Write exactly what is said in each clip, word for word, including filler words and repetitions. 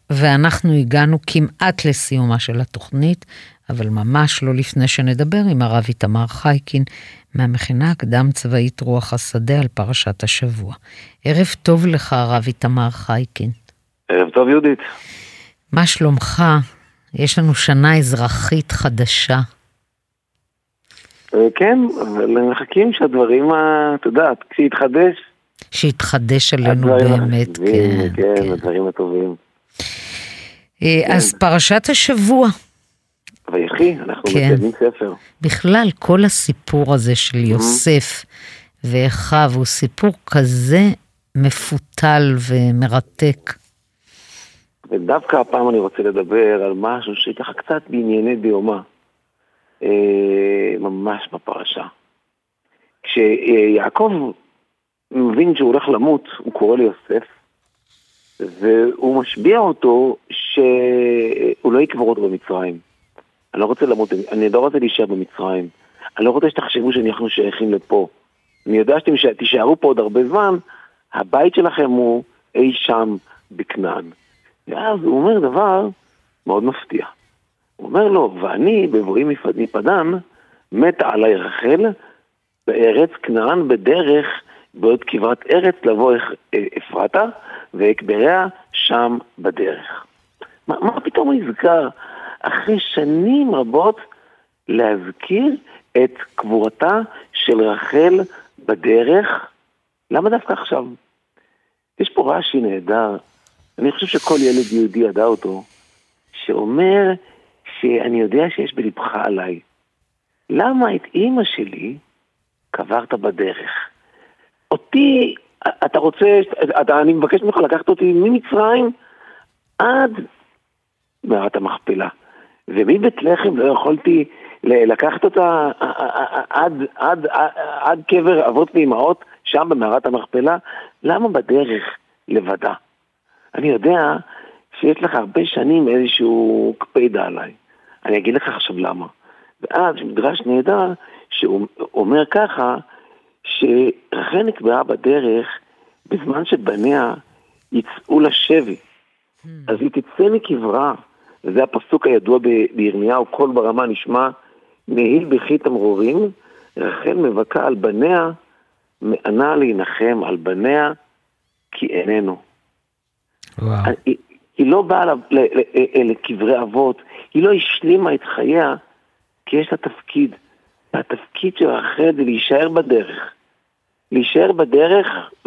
ואנחנו הגענו כמעט לסיומה של התוכנית, אבל ממש לא לפני שנדבר עם הרב איתמר חייקין, מהמכינה הקדם צבאית רוח השדה על פרשת השבוע. ערב טוב לך, הרב איתמר חייקין. ערב טוב, יהודית. מה שלומך? יש לנו שנה אזרחית חדשה. כן, אבל מחכים שהדברים, אתה יודעת, כשיתחדש. שיתחדש עלינו באמת, כן. כן, הדברים הטובים. אז פרשת השבוע. ויחי, אנחנו מסיימים ספר. בכלל, כל הסיפור הזה של יוסף ואחיו הוא סיפור כזה מפותל ומרתק. ודווקא הפעם אני רוצה לדבר על משהו שככה קצת בענייני דיומה. ממש בפרשה. כשיעקב מבין שהוא הולך למות, הוא קורא ליוסף, והוא משביע אותו שהוא לא יקבור אותו במצרים. אני לא רוצה למות, אני לא רוצה להישאר במצרים. אני לא רוצה שתחשבו שאנחנו שייכים לפה. אני יודע שתישארו פה עוד הרבה זמן, הבית שלכם הוא אי שם בכנען. ואז הוא אומר דבר מאוד מפתיע. הוא אומר לו, ואני בבואי מפדן, מתה עלי רחל בארץ כנען בדרך, בעוד כברת ארץ לבוא אפרתה, ואקבריה שם בדרך. מה, מה פתאום הוא יזכר אחרי שנים רבות להזכיר את קבורתה של רחל בדרך? למה דווקא עכשיו? יש פה רש"י נהדר, אני חושב שכל ילד יהודי ידע אותו, שאומר שאני יודע שיש בלבך עליי. למה את אמא שלי קברת בדרך? אותי, אתה רוצה, אתה, אני מבקש ממך לקחת אותי ממצרים עד מערת המכפלה. ומבית לחם לא יכולתי לקחת אותה עד, עד, עד, עד קבר אבות ואימהות שם במערת המכפלה. למה בדרך לבדה? אני יודע שיש לך הרבה שנים איזשהו קפידה עליי. אני אגיד לך עכשיו למה. ואז מדרש נהדר שהוא אומר ככה, שרחל נקבעה בדרך בזמן שבניה יצאו לשבי. אז היא תצא מקברה, וזה הפסוק הידוע בירמיהו, קול ברמה נשמע, נהיל בכי תמרורים, רחל מבכה על בניה, מענה להנחם על בניה, כי איננו. וואו. היא, היא לא באה לקברי אבות, היא לא השלימה את חייה, כי יש לה תפקיד. והתפקיד של רחל זה להישאר בדרך. להישאר בדרך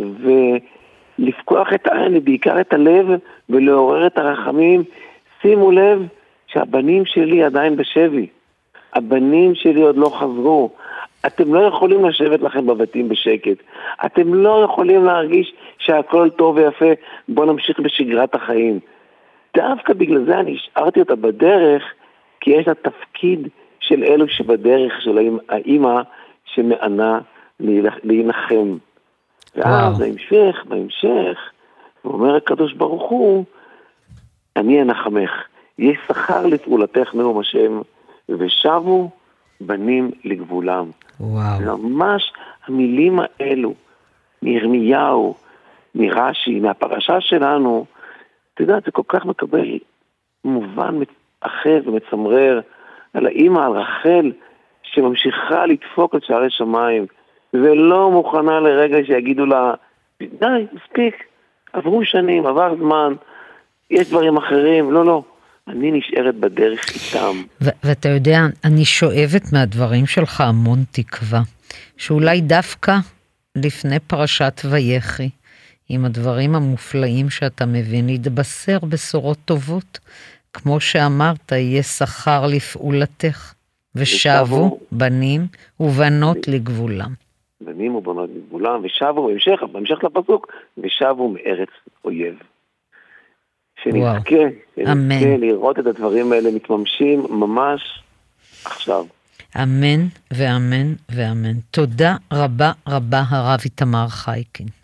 ולפקוח את העין, ובעיקר את הלב, ולעורר את הרחמים. שימו לב שהבנים שלי עדיין בשבי. הבנים שלי עוד לא חזרו. אתם לא יכולים לשבת לכם בבתים בשקט. אתם לא יכולים להרגיש שהכל טוב ויפה. בואו נמשיך בשגרת החיים. דווקא בגלל זה אני השארתי אותה בדרך, כי יש לה תפקיד של אלו שבדרך של האמא שמענה להינחם. ואז בהמשך, בהמשך, הוא אומר הקדוש ברוך הוא, אני אנחמך, יש שכר לפעולתך נאום השם, ושבו בנים לגבולם. וואו. ממש המילים האלו, מירמיהו, מרש"י, מהפרשה שלנו, אתה יודע, זה כל כך מקבל מובן אחר ומצמרר, על האמא, על רחל, שממשיכה לדפוק על שערי שמיים, ולא מוכנה לרגע שיגידו לה, די, מספיק, עברו שנים, עבר זמן, יש דברים אחרים, לא, לא, אני נשארת בדרך איתם. ו- ואתה יודע, אני שואבת מהדברים שלך המון תקווה, שאולי דווקא לפני פרשת ויחי, עם הדברים המופלאים שאתה מבין, להתבשר בשורות טובות, כמו שאמרת, יהיה שכר לפעולתך, ושבו בנים ובנות לגבולם. בנים ובנות לגבולם, ושבו, בהמשך, בהמשך לפסוק, ושבו מארץ אויב. שנזכה, שנזכה לראות את הדברים האלה מתממשים ממש עכשיו. אמן ואמן ואמן. תודה רבה רבה הרב איתמר חייקין.